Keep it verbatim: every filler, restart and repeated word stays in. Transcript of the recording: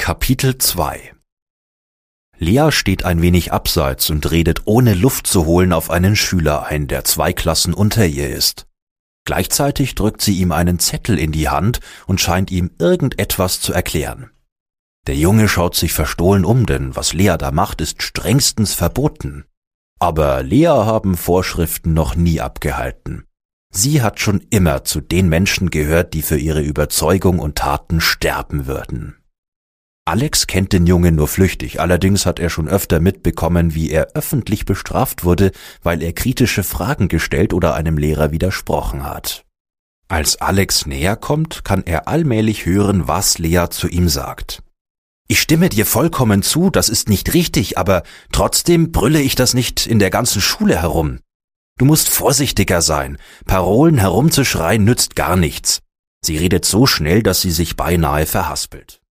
Kapitel zwei. Lea steht ein wenig abseits und redet ohne Luft zu holen auf einen Schüler ein, der zwei Klassen unter ihr ist. Gleichzeitig drückt sie ihm einen Zettel in die Hand und scheint ihm irgendetwas zu erklären. Der Junge schaut sich verstohlen um, denn was Lea da macht, ist strengstens verboten. Aber Lea haben Vorschriften noch nie abgehalten. Sie hat schon immer zu den Menschen gehört, die für ihre Überzeugung und Taten sterben würden. Alex kennt den Jungen nur flüchtig, allerdings hat er schon öfter mitbekommen, wie er öffentlich bestraft wurde, weil er kritische Fragen gestellt oder einem Lehrer widersprochen hat. Als Alex näher kommt, kann er allmählich hören, was Lea zu ihm sagt. »Ich stimme dir vollkommen zu, das ist nicht richtig, aber trotzdem brülle ich das nicht in der ganzen Schule herum. Du musst vorsichtiger sein. Parolen herumzuschreien nützt gar nichts.« Sie redet so schnell, dass sie sich beinahe verhaspelt.